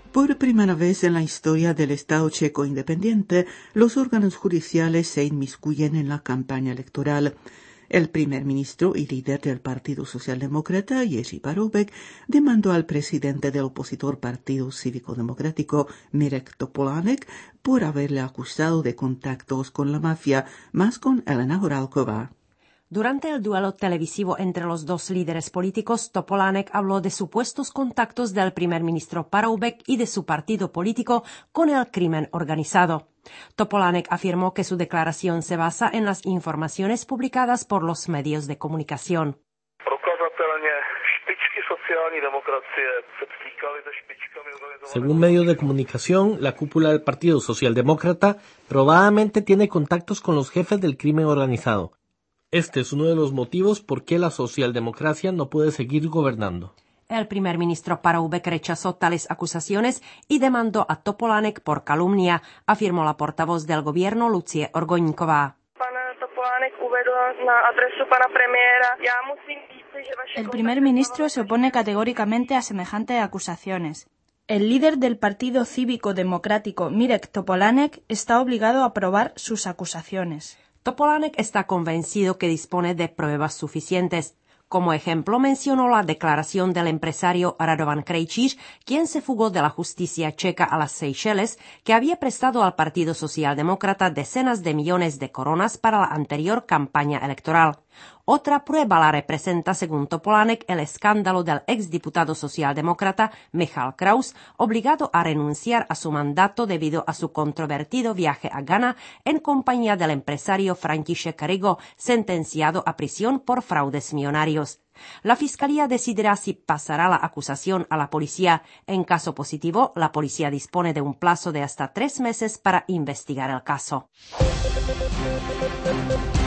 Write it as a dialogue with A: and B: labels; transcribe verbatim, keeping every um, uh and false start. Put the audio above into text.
A: Por primera vez en la historia del Estado checo independiente, los órganos judiciales se inmiscuyen en la campaña electoral. El primer ministro y líder del Partido Socialdemócrata, Jerzy Paroubek, demandó al presidente del opositor Partido Cívico-Democrático, Mirek Topolánek, por haberle acusado de contactos con la mafia, más con Elena Horálková.
B: Durante el duelo televisivo entre los dos líderes políticos, Topolánek habló de supuestos contactos del primer ministro Paroubek y de su partido político con el crimen organizado. Topolánek afirmó que su declaración se basa en las informaciones publicadas por los medios de comunicación.
C: Según medios de comunicación, la cúpula del Partido Socialdemócrata probablemente tiene contactos con los jefes del crimen organizado. Este es uno de los motivos por qué la socialdemocracia no puede seguir gobernando.
B: El primer ministro Paroubek rechazó tales acusaciones y demandó a Topolánek por calumnia, afirmó la portavoz del gobierno Lucie Orgoníková.
D: El primer ministro se opone categóricamente a semejantes acusaciones. El líder del Partido Cívico-Democrático, Mirek Topolánek, está obligado a probar sus acusaciones.
B: Topolánek está convencido que dispone de pruebas suficientes. Como ejemplo, mencionó la declaración del empresario Radovan Krejčíř, quien se fugó de la justicia checa a las Seychelles, que había prestado al Partido Socialdemócrata decenas de millones de coronas para la anterior campaña electoral. Otra prueba la representa, según Topolánek, el escándalo del exdiputado socialdemócrata Michal Kraus, obligado a renunciar a su mandato debido a su controvertido viaje a Ghana en compañía del empresario František Rigo, sentenciado a prisión por fraudes millonarios. La Fiscalía decidirá si pasará la acusación a la policía. En caso positivo, la policía dispone de un plazo de hasta tres meses para investigar el caso.